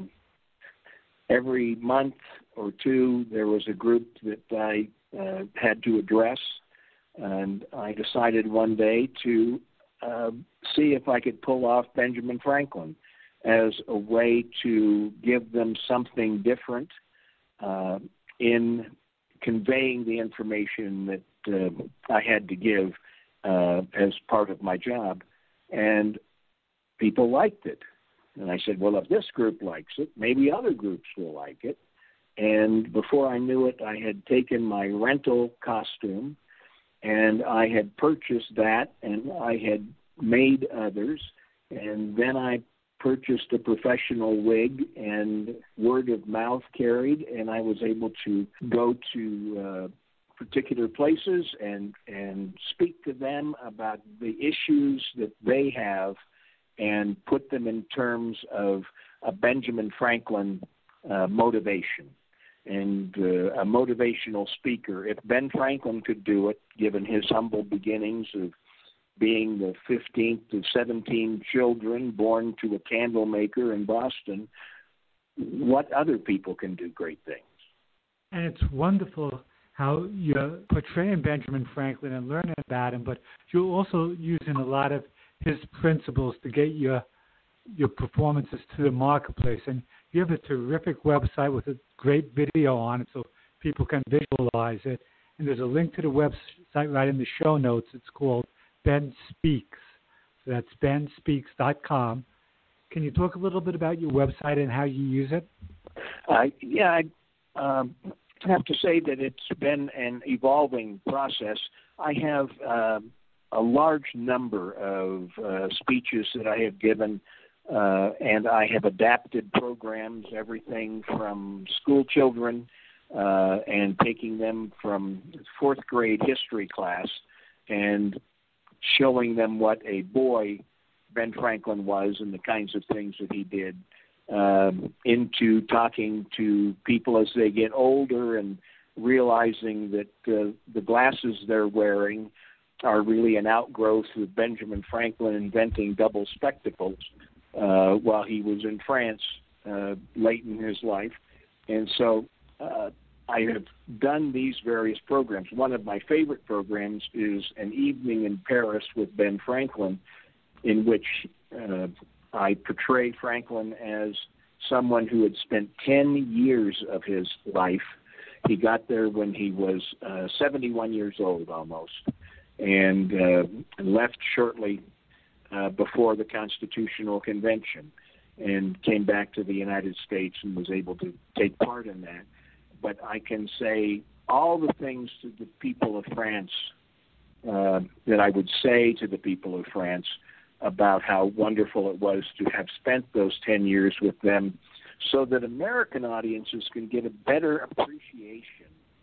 every month or two, there was a group that I uh, had to address, and I decided one day to uh, see if I could pull off Benjamin Franklin as a way to give them something different uh, in conveying the information that uh, I had to give Uh, as part of my job, and people liked it. And I said, well, if this group likes it, maybe other groups will like it. And before I knew it, I had taken my rental costume and I had purchased that, and I had made others, and then I purchased a professional wig, and word of mouth carried, and I was able to go to uh, particular places and and speak to them about the issues that they have and put them in terms of a Benjamin Franklin uh, motivation and uh, a motivational speaker. If Ben Franklin could do it, given his humble beginnings of being the fifteenth of seventeen children born to a candle maker in Boston, what other people can do great things. And it's wonderful how you're portraying Benjamin Franklin and learning about him, but you're also using a lot of his principles to get your your performances to the marketplace. And you have a terrific website with a great video on it so people can visualize it. And there's a link to the website right in the show notes. It's called Ben Speaks. So that's ben speaks dot com. Can you talk a little bit about your website and how you use it? Uh, yeah, I um, have to say that it's been an evolving process. I have uh, a large number of uh, speeches that I have given, uh, and I have adapted programs, everything from school children uh, and taking them from fourth grade history class and showing them what a boy Ben Franklin was and the kinds of things that he did, um, into talking to people as they get older and realizing that uh, the glasses they're wearing are really an outgrowth of Benjamin Franklin inventing double spectacles uh, while he was in France uh, late in his life. And so uh, I have done these various programs. One of my favorite programs is An Evening in Paris with Ben Franklin, in which uh, I portray Franklin as someone who had spent ten years of his life. He got there when he was uh, seventy-one years old almost, and uh, left shortly uh, before the Constitutional Convention and came back to the United States and was able to take part in that. But I can say all the things to the people of France uh, that I would say to the people of France about how wonderful it was to have spent those ten years with them, so that American audiences can get a better appreciation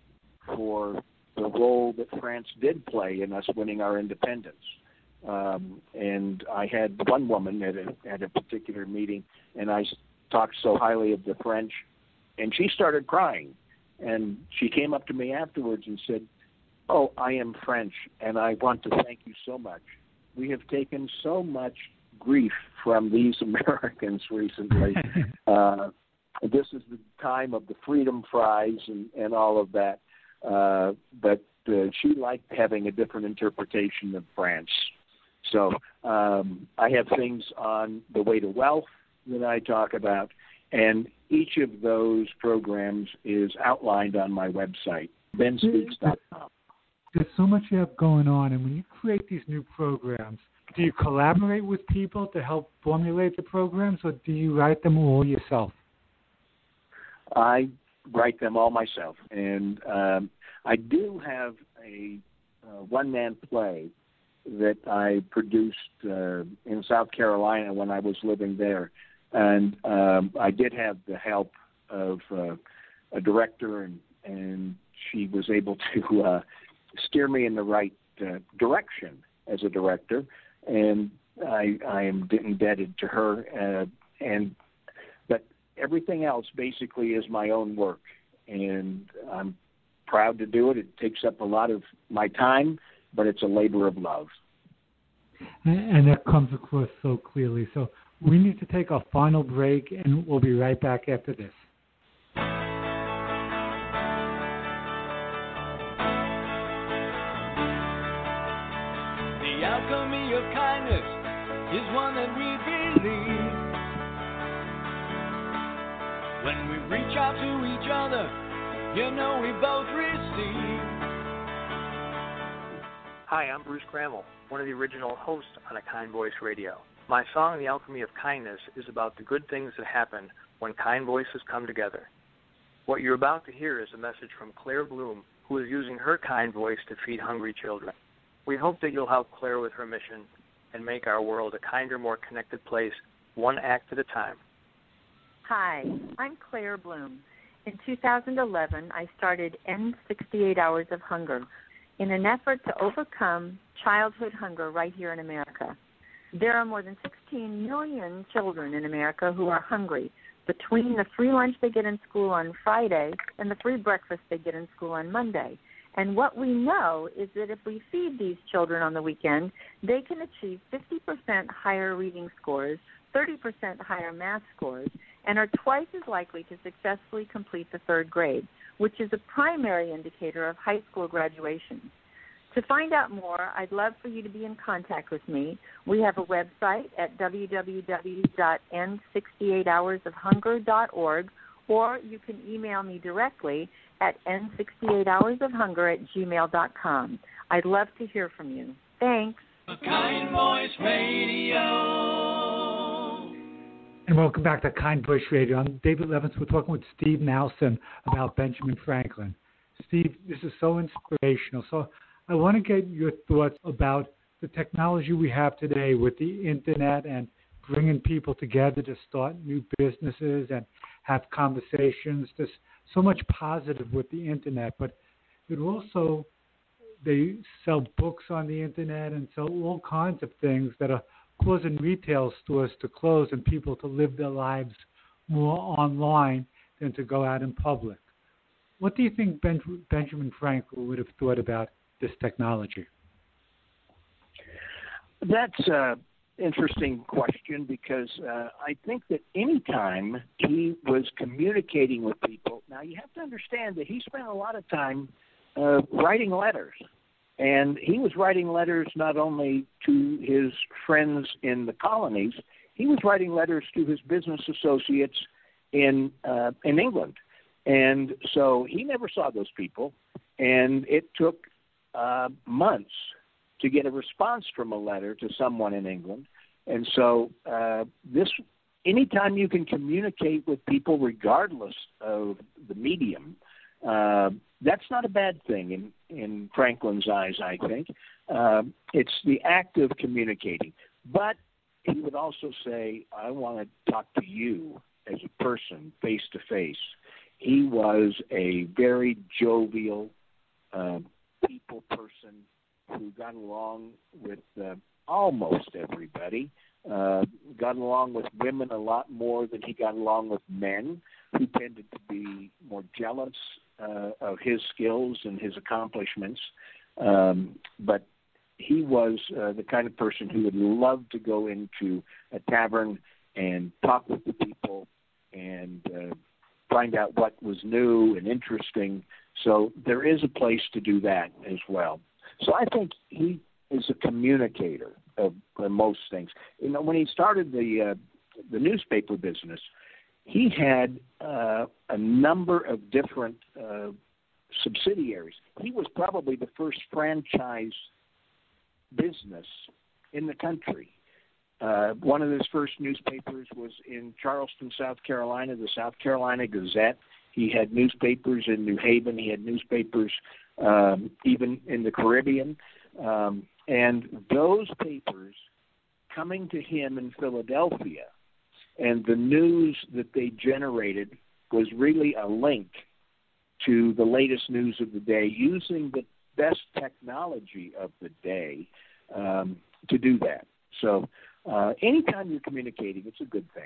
for the role that France did play in us winning our independence. Um, and I had one woman at a, at a particular meeting, and I talked so highly of the French, and she started crying. And she came up to me afterwards and said, "Oh, I am French, and I want to thank you so much. We have taken so much grief from these Americans recently. uh, this is the time of the freedom fries and, and all of that." Uh, but uh, she liked having a different interpretation of France. So um, I have things on the way to wealth that I talk about, and each of those programs is outlined on my website, ben speaks dot com. There's so much you have going on, and when you create these new programs, do you collaborate with people to help formulate the programs, or do you write them all yourself? I write them all myself, and um, I do have a uh, one-man play that I produced uh, in South Carolina when I was living there, and um, I did have the help of uh, a director, and, and she was able to uh, steer me in the right uh, direction as a director, and I, I am indebted to her. Uh, and but everything else basically is my own work, and I'm proud to do it. It takes up a lot of my time, but it's a labor of love. And, and that comes across so clearly. So we need to take our final break, and we'll be right back after this. The alchemy of kindness is one that we believe. When we reach out to each other, you know we both receive. Hi, I'm Bruce Crammell, one of the original hosts on A Kind Voice Radio. My song, The Alchemy of Kindness, is about the good things that happen when kind voices come together. What you're about to hear is a message from Claire Bloom, who is using her kind voice to feed hungry children. We hope that you'll help Claire with her mission and make our world a kinder, more connected place, one act at a time. Hi, I'm Claire Bloom. In two thousand eleven, I started End sixty-eight Hours of Hunger in an effort to overcome childhood hunger right here in America. There are more than sixteen million children in America who are hungry between the free lunch they get in school on Friday and the free breakfast they get in school on Monday. And what we know is that if we feed these children on the weekend, they can achieve fifty percent higher reading scores, thirty percent higher math scores, and are twice as likely to successfully complete the third grade, which is a primary indicator of high school graduation. To find out more, I'd love for you to be in contact with me. We have a website at w w w dot end sixty-eight hours of hunger dot org, or you can email me directly at end sixty-eight hours of hunger at gmail dot com. I'd love to hear from you. Thanks. A Kind Voice Radio. And welcome back to Kind Voice Radio. I'm David Levins. We're talking with Steve Nelson about Benjamin Franklin. Steve, this is so inspirational. So I want to get your thoughts about the technology we have today with the internet and bringing people together to start new businesses and have conversations. There's so much positive with the internet, but it also, they sell books on the internet and sell all kinds of things that are causing retail stores to close and people to live their lives more online than to go out in public. What do you think ben- Benjamin Franklin would have thought about this technology? That's an interesting question because uh, I think that any time he was communicating with people, now you have to understand that he spent a lot of time uh, writing letters. And he was writing letters not only to his friends in the colonies, he was writing letters to his business associates in uh, in England. And so he never saw those people, and it took uh, months to get a response from a letter to someone in England. And so uh, this, anytime you can communicate with people regardless of the medium, uh, that's not a bad thing in, in Franklin's eyes, I think. Uh, it's the act of communicating. But he would also say, I want to talk to you as a person, face to face. He was a very jovial uh, people person who got along with uh, almost everybody, uh, got along with women a lot more than he got along with men, who tended to be more jealous uh, of his skills and his accomplishments. Um, but he was uh, the kind of person who would love to go into a tavern and talk with the people and uh, find out what was new and interesting. So there is a place to do that as well. So I think he is a communicator of, of most things. You know, when he started the uh, the newspaper business, he had uh, a number of different uh, subsidiaries. He was probably the first franchise business in the country. Uh, one of his first newspapers was in Charleston, South Carolina, the South Carolina Gazette. He had newspapers in New Haven. He had newspapers um, even in the Caribbean. Um, and those papers coming to him in Philadelphia and the news that they generated was really a link to the latest news of the day, using the best technology of the day um, to do that. So uh, anytime you're communicating, it's a good thing.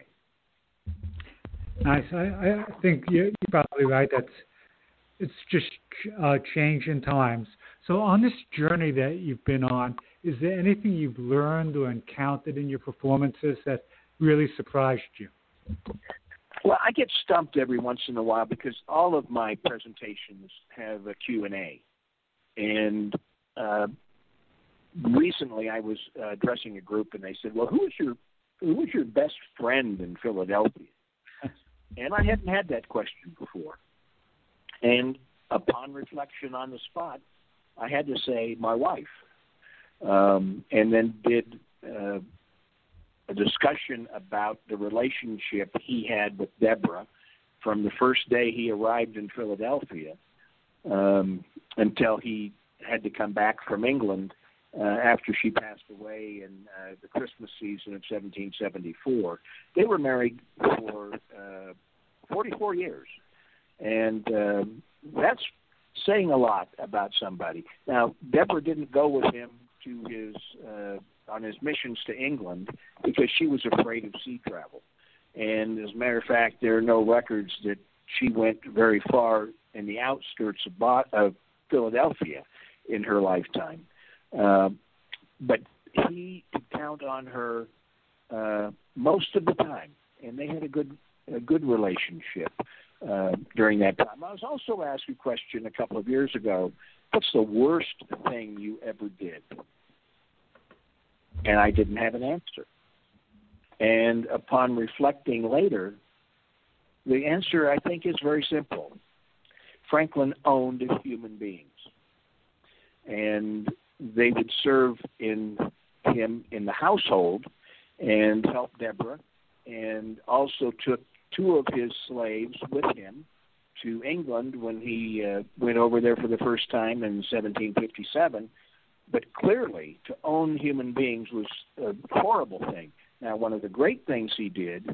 Nice. I, I think you're probably right. That's it's just uh, change in times. So on this journey that you've been on, is there anything you've learned or encountered in your performances that really surprised you? Well, I get stumped every once in a while because all of my presentations have a Q and A. And uh, recently I was uh, addressing a group, and they said, well, who was your, who was your best friend in Philadelphia? And I hadn't had that question before. And upon reflection on the spot, I had to say my wife, um, and then did uh, a discussion about the relationship he had with Deborah from the first day he arrived in Philadelphia um, until he had to come back from England uh, after she passed away in uh, the Christmas season of seventeen seventy-four. They were married for uh, forty-four years, and uh, that's saying a lot about somebody. Now, Deborah didn't go with him to his uh, on his missions to England because she was afraid of sea travel. And as a matter of fact, there are no records that she went very far in the outskirts of, Bo- of Philadelphia in her lifetime. Uh, but he could count on her uh, most of the time, and they had a good a good relationship uh, during that time. I was also asked a question a couple of years ago, what's the worst thing you ever did? And I didn't have an answer. And upon reflecting later, the answer, I think, is very simple. Franklin owned human beings, and they would serve in him in the household and help Deborah, and also took two of his slaves with him to England when he uh, went over there for the first time in seventeen fifty-seven. But clearly, to own human beings was a horrible thing. Now, one of the great things he did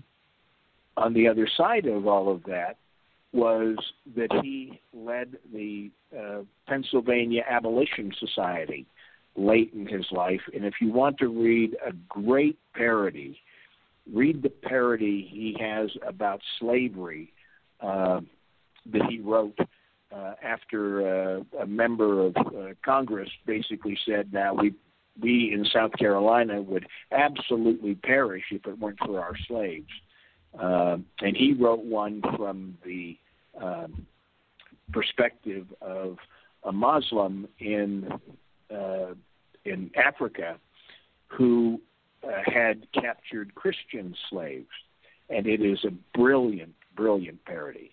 on the other side of all of that was that he led the uh, Pennsylvania Abolition Society late in his life. And if you want to read a great parody, read the parody he has about slavery uh, that he wrote uh, after uh, a member of uh, Congress basically said, now we we in South Carolina would absolutely perish if it weren't for our slaves. Uh, and he wrote one from the um, perspective of a Muslim in uh, in Africa who uh, had captured Christian slaves. And it is a brilliant, brilliant parody.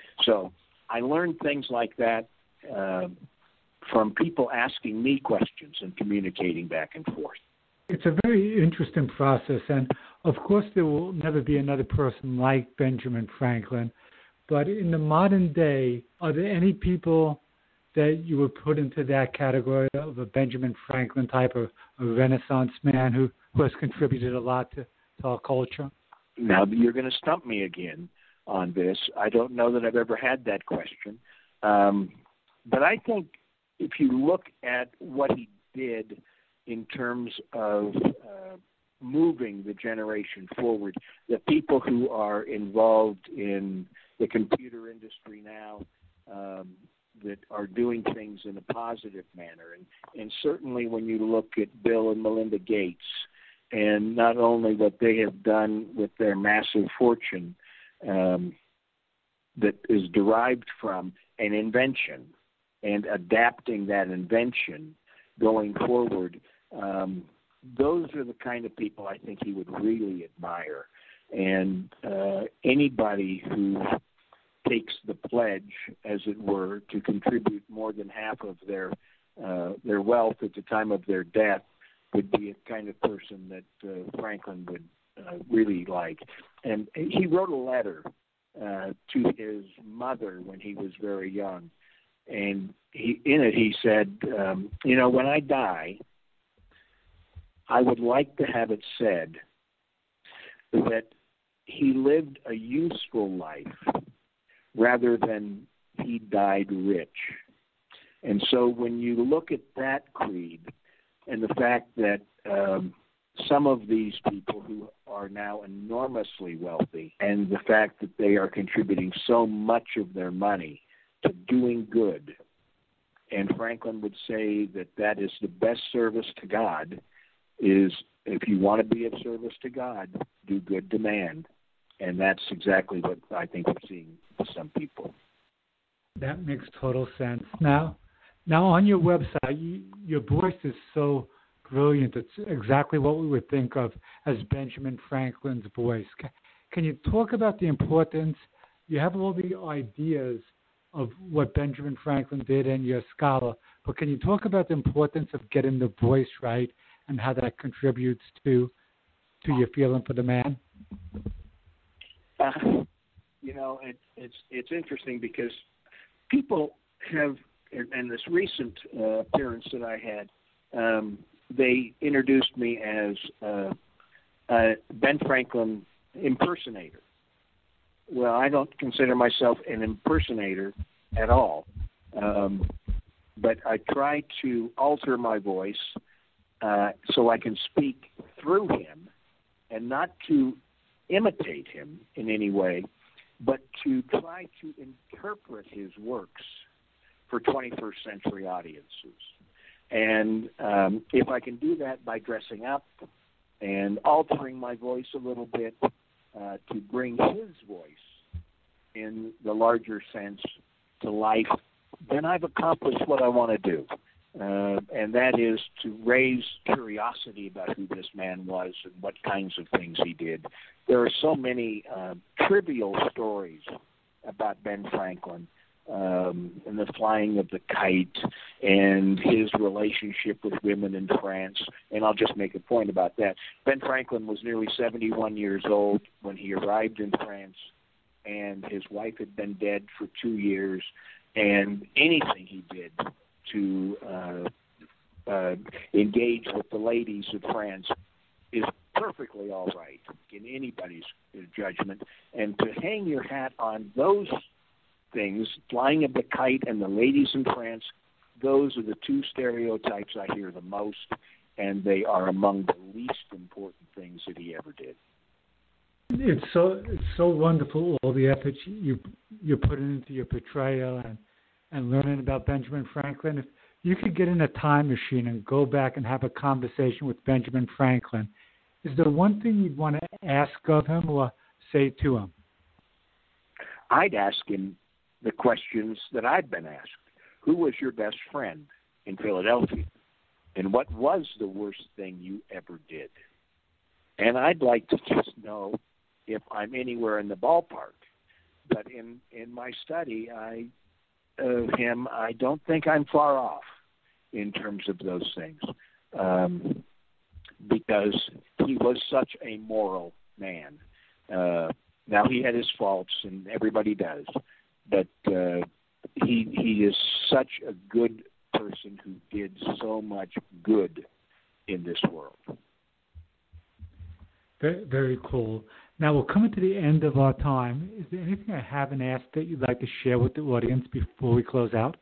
So I learned things like that uh, from people asking me questions and communicating back and forth. It's a very interesting process, and of course there will never be another person like Benjamin Franklin, but in the modern day, are there any people that you would put into that category of a Benjamin Franklin type of a Renaissance man who, who has contributed a lot to, to our culture? Now, you're going to stump me again on this. I don't know that I've ever had that question, um, but I think if you look at what he did in terms of uh, moving the generation forward, the people who are involved in the computer industry now um, that are doing things in a positive manner. And, and certainly when you look at Bill and Melinda Gates and not only what they have done with their massive fortune um, that is derived from an invention and adapting that invention going forward, um, those are the kind of people I think he would really admire. And uh, anybody who takes the pledge, as it were, to contribute more than half of their uh, their wealth at the time of their death would be a kind of person that uh, Franklin would uh, really like. And he wrote a letter uh, to his mother when he was very young. And he, in it he said, um, you know, when I die, I would like to have it said that he lived a useful life rather than he died rich. And so when you look at that creed and the fact that um, some of these people who are now enormously wealthy and the fact that they are contributing so much of their money to doing good, and Franklin would say that that is the best service to God, is if you want to be of service to God, do good to man. And that's exactly what I think we're seeing with some people. That makes total sense. Now, now on your website, you, your voice is so brilliant. It's exactly what we would think of as Benjamin Franklin's voice. Can you talk about the importance? You have all the ideas of what Benjamin Franklin did, and you're a scholar, but can you talk about the importance of getting the voice right and how that contributes to to your feeling for the man? Uh, you know, it, it's it's interesting because people have, and this recent uh, appearance that I had, um, they introduced me as uh, a Ben Franklin impersonator. Well, I don't consider myself an impersonator at all, um, but I try to alter my voice uh, so I can speak through him, and not to imitate him in any way, but to try to interpret his works for twenty-first century audiences. And um, if I can do that by dressing up and altering my voice a little bit uh, to bring his voice in the larger sense to life, then I've accomplished what I want to do. Uh, and that is to raise curiosity about who this man was and what kinds of things he did. There are so many uh, trivial stories about Ben Franklin, um, and the flying of the kite and his relationship with women in France. And I'll just make a point about that. Ben Franklin was nearly seventy-one years old when he arrived in France, and his wife had been dead for two years, and anything he did to uh, uh, engage with the ladies of France is perfectly all right in anybody's judgment. And to hang your hat on those things, flying of the kite and the ladies in France, those are the two stereotypes I hear the most, and they are among the least important things that he ever did. It's so it's so wonderful, all the effort you you're putting into your portrayal and and learning about Benjamin Franklin. If you could get in a time machine and go back and have a conversation with Benjamin Franklin, is there one thing you'd want to ask of him or say to him? I'd ask him the questions that I've been asked. Who was your best friend in Philadelphia? And what was the worst thing you ever did? And I'd like to just know if I'm anywhere in the ballpark. But in, in my study I of him, I don't think I'm far off in terms of those things, um, because he was such a moral man. Uh, now, he had his faults, and everybody does, but uh, he he is such a good person who did so much good in this world. Very, very cool. Now, we're coming to the end of our time. Is there anything I haven't asked that you'd like to share with the audience before we close out?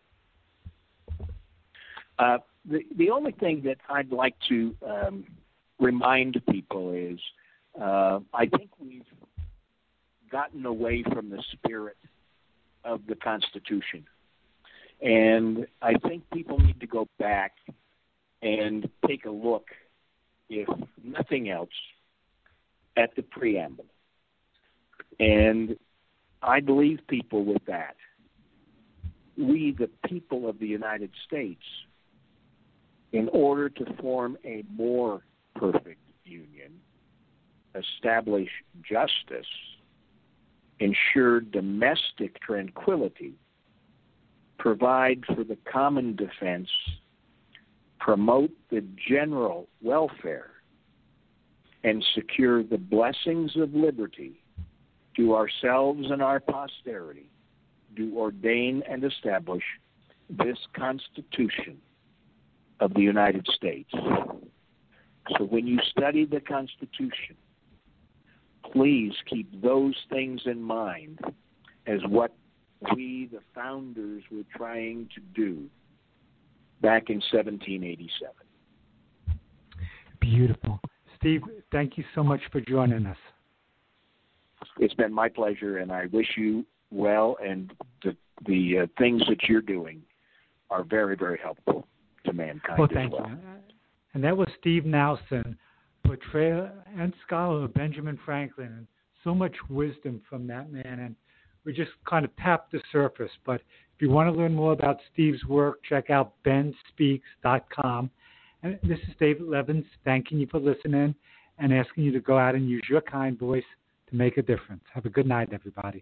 Uh, the, the only thing that I'd like to um, remind people is uh, I think we've gotten away from the spirit of the Constitution. And I think people need to go back and take a look, if nothing else, at the preamble. And I believe people with that. We, the people of the United States, in order to form a more perfect union, establish justice, ensure domestic tranquility, provide for the common defense, promote the general welfare, and secure the blessings of liberty to ourselves and our posterity, do ordain and establish this Constitution of the United States. So when you study the Constitution, please keep those things in mind as what we, the founders, were trying to do back in seventeen eighty-seven. Beautiful. Steve, thank you so much for joining us. It's been my pleasure, and I wish you well, and the, the uh, things that you're doing are very, very helpful to mankind well, thank as well. You. And that was Steve Nowson, portrayer and scholar of Benjamin Franklin, and so much wisdom from that man. And we just kind of tapped the surface. But if you want to learn more about Steve's work, check out ben speaks dot com. And this is David Levins thanking you for listening and asking you to go out and use your kind voice to make a difference. Have a good night, everybody.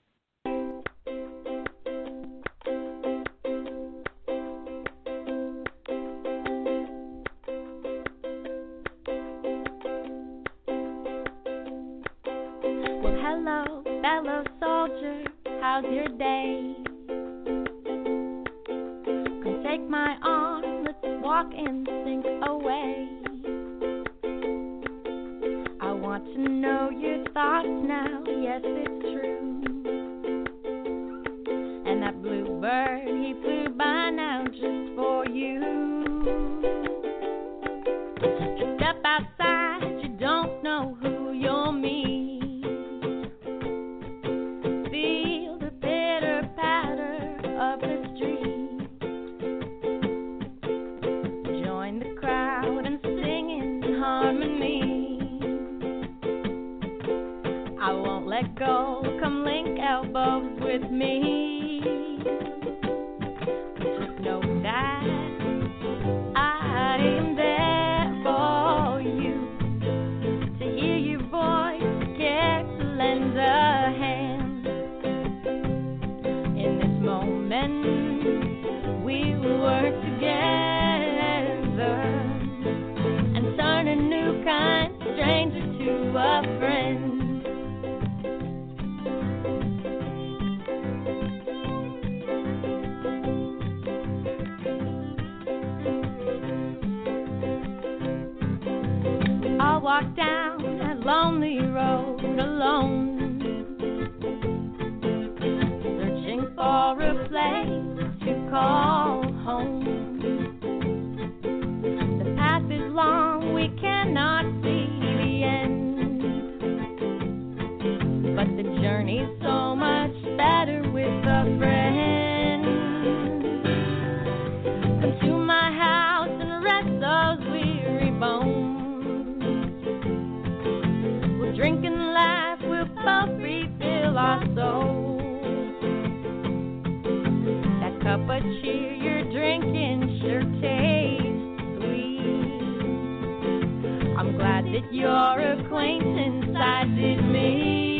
Well, hello, fellow soldier, how's your day? walk and sink away. I want to know your thoughts now, yes, it's true. And that bluebird, he flew by now just for you. You step outside, you don't know who you'll meet. Feel the pitter patter of the street. Join the crowd and sing in harmony. I won't let go, come link elbows with me. Just know that I am there for you, to hear your voice, care to lend a hand. In this moment, we will work together and turn a new kind stranger to a friend. I'll walk down that lonely road alone, searching for a place to call home. The path is long, we cannot see the end, but the journey's so much better with a friend. Come to my house and rest those weary bones. Drink and laugh, we'll both refill our souls. That cup of cheer you're drinking sure tastes sweet. I'm glad that your acquaintance sided me.